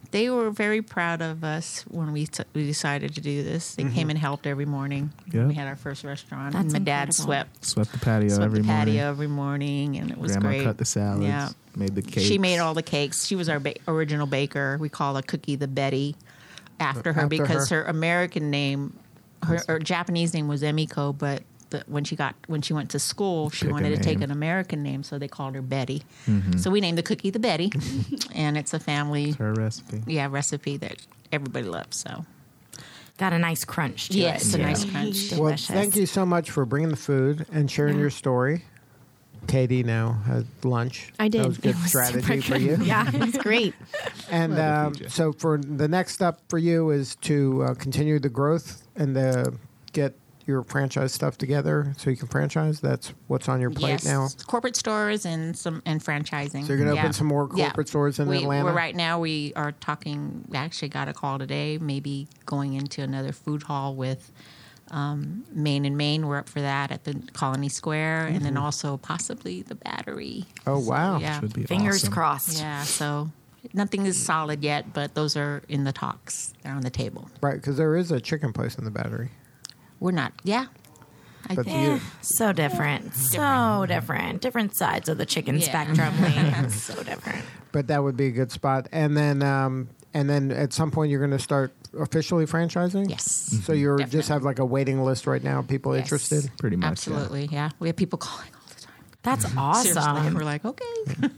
they were very proud of us when we t- we decided to do this. They came and helped every morning.
Yep.
We had our first restaurant.
That's
and my dad
incredible.
swept
Swept the patio
swept
every
the patio
morning.
every morning, and it was
Grandma
great.
cut the salads.
Yeah.
Made the cakes.
She made all the cakes. She was our ba- original baker. We call a cookie the Betty after her
After
because
her.
her. American name, her, her Japanese name was Emiko, but the, when she got when she went to school, she
Pick a
wanted to take
name.
an American name, so they called her Betty.
Mm-hmm.
So we named the cookie the Betty, and it's a family
her recipe.
yeah recipe that everybody loves. So
Got a nice crunch to
yes,
it.
a nice
too.
crunch.
Well,
Delicious.
thank you so much for bringing the food and sharing
Yeah.
your story. Katie now had lunch.
I did.
That was good
It was
strategy
super
for you.
good. Yeah, it's great.
And
Glad to
um,
feed you.
so for the next step for you is to uh, continue the growth and uh, get your franchise stuff together so you can franchise. That's what's on your plate
Yes,
now.
corporate stores and some and franchising.
So you're gonna
Yeah.
open some more
Yeah.
corporate stores in
we,
Atlanta?
We're right now we are talking. We actually got a call today. Maybe going into another food hall with um, Main and Main. We're up for that at the Colony Square, and then also possibly the Battery.
Oh,
So,
wow.
yeah,
Should be
Fingers
awesome.
crossed.
yeah. So nothing is solid yet, but those are in the talks. They're on the table.
Right, because there is a chicken place in the Battery.
We're not. Yeah. I
But
think.
you-
Eh, so different. So different. Different sides of the chicken
Yeah.
spectrum. Lee. So different.
But that would be a good spot. And then, um, and then at some point, you're going to start officially franchising.
Yes.
So you just
Definitely.
have like a waiting list right now. People
Yes.
interested.
Pretty much. yeah.
Absolutely. Yeah. We have people calling all the time.
That's
Seriously.
awesome.
We're like, okay.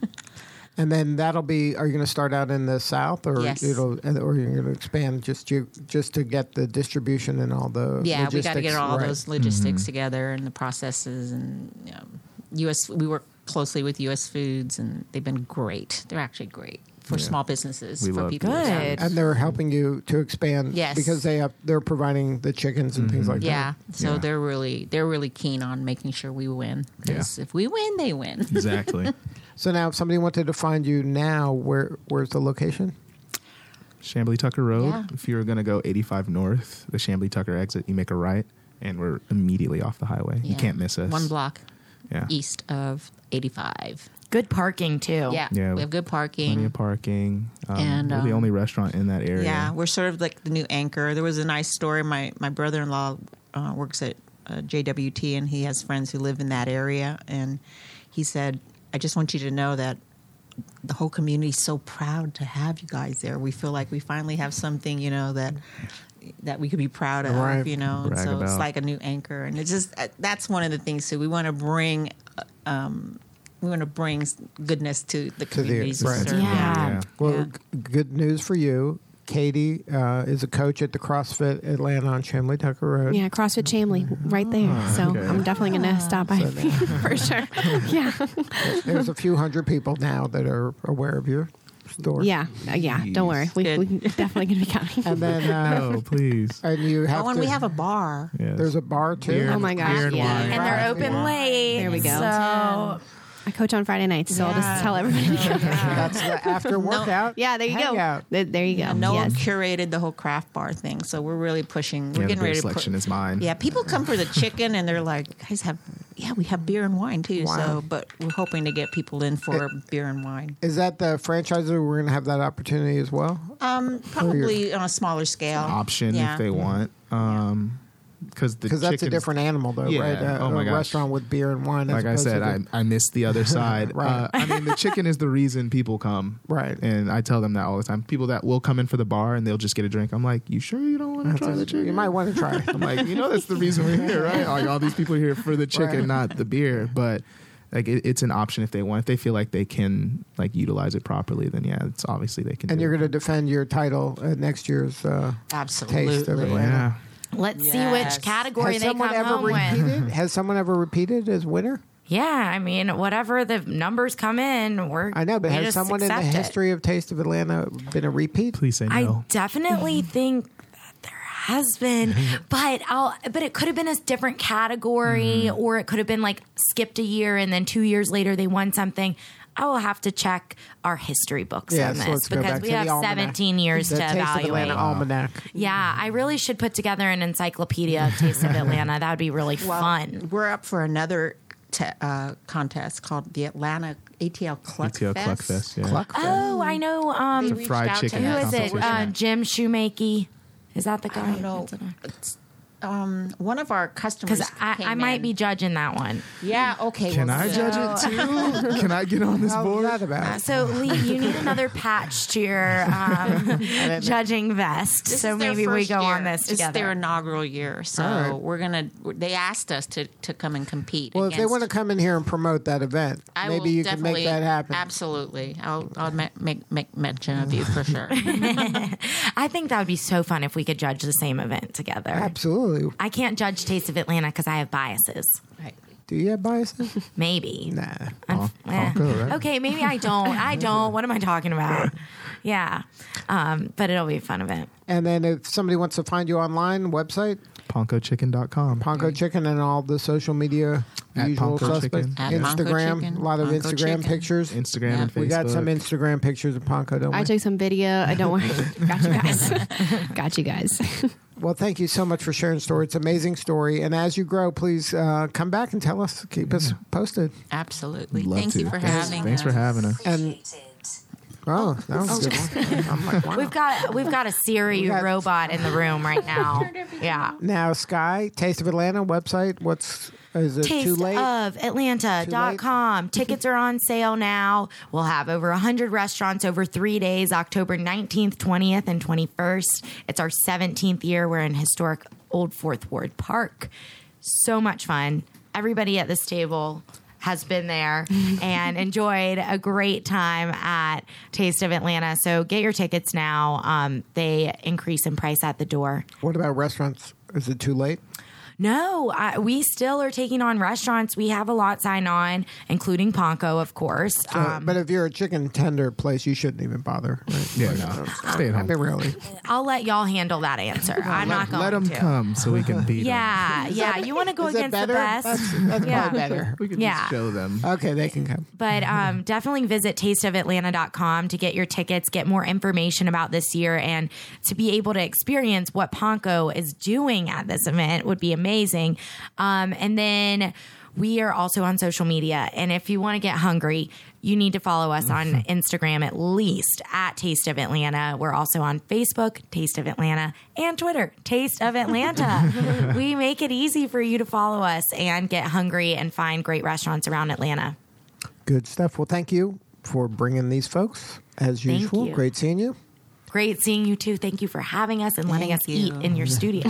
And then that'll be. Are you going to start out in the south, or
Yes.
it'll, or you're going to expand just you just to get the distribution and all the
Yeah, we got to get
logistics
all
right?
those logistics together and the processes and you know, U S. We work closely with U S Foods, and they've been great. They're actually great for
Yeah.
small businesses
We
for
love
people.
Good.
Yeah.
And they're helping you to expand.
Yes.
Because they have they're providing the chickens and things like
Yeah,
that.
so
Yeah.
they're really they're really keen on making sure we win. Because if we win, they win.
Exactly.
So now, if somebody wanted to find you now, where where's the location?
Chambly Tucker Road.
Yeah.
If you're going to go eighty-five north, the Chambly Tucker exit, you make a right, and we're immediately off the highway. You
Yeah.
can't miss us.
One block
Yeah.
east of eighty-five.
Good parking too.
Yeah,
Yeah.
we have good
Plenty
parking.
of parking. Um,
And,
we're the
um,
only restaurant in that area.
Yeah, we're sort of like the new anchor. There was a nice story. My my brother in law uh, works at uh, J W T, and he has friends who live in that area. And he said, "I just want you to know that the whole community is so proud to have you guys there. We feel like we finally have something, you know, that." that we could be proud of,
Right.
you know. And
Brag
so it's
about.
like a new anchor, and it's just uh, that's one of the things too. We want to bring, uh, um, we want to bring goodness to the
To the-
communities we
right.
serve.
Yeah.
Yeah.
Well,
Yeah.
g- good news for you. Katie uh, is a coach at the CrossFit Atlanta on Chambly Tucker Road.
Yeah, CrossFit Chambly, right there. So
okay.
I'm definitely going to stop by for sure. Yeah,
There's a few hundred people now that are aware of your store.
yeah, uh, yeah. Don't worry, we,
Good.
we definitely going to be counting.
And then, uh,
Oh, please.
and you have
Oh, and
to,
we have a bar.
Yes.
there's a bar too.
Beer
Oh
and-
my gosh,
beer and
yeah.
wine.
And they're
Right.
open late.
There we go.
So
I coach on Friday nights, so I'll just
Yeah.
tell everybody to come.
That's the after workout.
Yeah, there you go.
hangout.
There, there you go.
And no one
Yes.
curated the whole craft bar thing, so we're really pushing. We're
Yeah, the
getting
beer
ready to
selection
put,
is mine.
Yeah, people come for the chicken, and they're like, "Guys have, yeah, we have beer and wine too."
Wow.
So, but we're hoping to get people in for beer and wine.
Is that the franchisor? We're going to have that opportunity as well.
Um, probably on a smaller scale.
Option
Yeah.
if they want. Um, because the
Because that's a
chickens-
different animal, though,
Yeah.
right? Uh,
Oh my
a
gosh.
restaurant with beer and wine. as
Like I
opposed to
said,
the-
I I missed the other side.
Right.
uh, I mean, the chicken is the reason people come.
Right.
And I tell them that all the time. People that will come in for the bar and they'll just get a drink. I'm like, you sure you don't want to try the chicken?
you might want to try it.
I'm like, you know, that's the reason we're here, right? Like all these people are here for the chicken,
Right.
not the beer. But like, it, it's an option if they want. If they feel like they can like utilize it properly, then yeah, it's obviously they can.
And
do
you're
it.
going to defend your title at next year's uh,
Absolutely.
Taste of Atlanta.
Yeah.
let's see
Yes.
which category
Has
they
someone
come
ever
home with.
repeated? Has someone ever repeated as winner?
Yeah, I mean, whatever the numbers come in, we're
I know, but
we
has
just
someone in the
accept it.
history of Taste of Atlanta been a repeat?
Please say
I
no.
definitely think that there has been, but I'll. But it could have been a different category, or it could have been like skipped a year and then two years later they won something. I will have to check our history books
Yeah,
on
so
this
let's go
because
back
we
to the
have
almanac.
seventeen years
The
to
Taste of
evaluate.
Atlanta Almanac.
Yeah, I really should put together an encyclopedia of Taste of Atlanta. That would be really
Well,
fun.
We're up for another te- uh, contest called the Atlanta A T L Cluck
A T L
Fest.
Cluck Fest, yeah.
Cluck Fest.
Oh, I know. Um,
They
a
reached
fried
out to
chicken
who
us.
is it?
competition.
Uh, Jim Shoemaker. Is that the guy?
I don't know. It's, um, one of our customers.
Because I,
came
I might
in.
be judging that one.
Yeah. Okay.
Can
well,
I
so-
judge it too? Can I get on this
How's
board?
that about?
So, Lee, you need another patch to your um, judging vest.
This
so
is their
maybe we
first
go
year.
on this
It's
together.
their inaugural year, so
All right.
we're gonna. They asked us to, to come and compete.
Well, if they
against-
want to come in here and promote that event,
I
maybe
will
you can make
definitely-
that happen.
Absolutely, I'll, I'll ma- make make mention of you for sure.
I think that would be so fun if we could judge the same event together.
Absolutely.
I can't judge Taste of Atlanta because I have biases.
Right.
Do you have biases?
Maybe.
Nah.
I'm-
Pon-
eh.
Ponco, right?
Okay, maybe I don't. I don't. What am I talking about? Yeah. Um, but it'll be a fun event.
And then if somebody wants to find you online, website,
Ponco Chicken dot com.
Ponco Chicken and all the social media
At
usual
Ponco
suspects.
Chicken.
At Ponco
Instagram,
Chicken,
a lot of
Ponco
Instagram
Chicken.
pictures.
Instagram
Yeah.
and Facebook.
We got some Instagram pictures of Ponco, don't we?
I took some video. I don't worry. Got you guys. Got you guys.
Well, thank you so much for sharing the story. It's an amazing story. And as you grow, please uh, come back and tell us. Keep us posted.
Absolutely.
Love
Thank
to.
you for
Thanks-
having
Thanks
us.
for having us.
And oh, that was a good one. I'm like, wow.
We've got we've got a Siri
We got-
robot in the room right now. Yeah.
Now, Sky, Taste of Atlanta website. What's is it too late?
taste of atlanta dot com. Tickets are on sale now. We'll have over one hundred restaurants over three days, October nineteenth, twentieth, and twenty-first. It's our seventeenth year. We're in historic Old Fourth Ward Park. So much fun. Everybody at this table has been there and enjoyed a great time at Taste of Atlanta. So get your tickets now. Um, they increase in price at the door.
What about restaurants? Is it too late?
No, I, we still are taking on restaurants. We have a lot signed on, including Ponco, of course.
So,
Um,
but if you're a chicken tender place, you shouldn't even bother. Right?
Yeah, no. Stay at
I
home.
mean, really.
I'll let y'all handle that answer. I'm not going
Let them
to.
come so we can beat them.
Yeah, yeah. You want to go
Is that
against the
better?
best?
That's, that's
Yeah.
probably better.
We can
Yeah.
just show them.
Okay, they can come.
But um, definitely visit taste of atlanta dot com to get your tickets, get more information about this year, and to be able to experience what Ponco is doing at this event would be amazing. Um, and then we are also on social media. And if you want to get hungry, you need to follow us on Instagram at least at Taste of Atlanta. We're also on Facebook, Taste of Atlanta, and Twitter, Taste of Atlanta. We make it easy for you to follow us and get hungry and find great restaurants around Atlanta.
Good stuff. Well, thank you for bringing these folks as
Thank
usual.
you.
Great seeing you.
Great seeing you too. Thank you for having us and letting
Thank
us
you.
eat in your studio.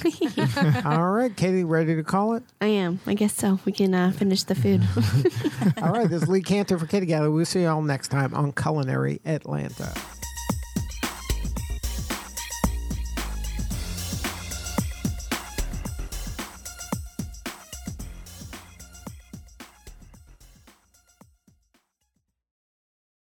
All right, Katie, ready to call it?
I am. I guess so. We can uh, finish the food.
All right, this is Lee Cantor for Katie Gallo. We'll see you all next time on Culinary Atlanta.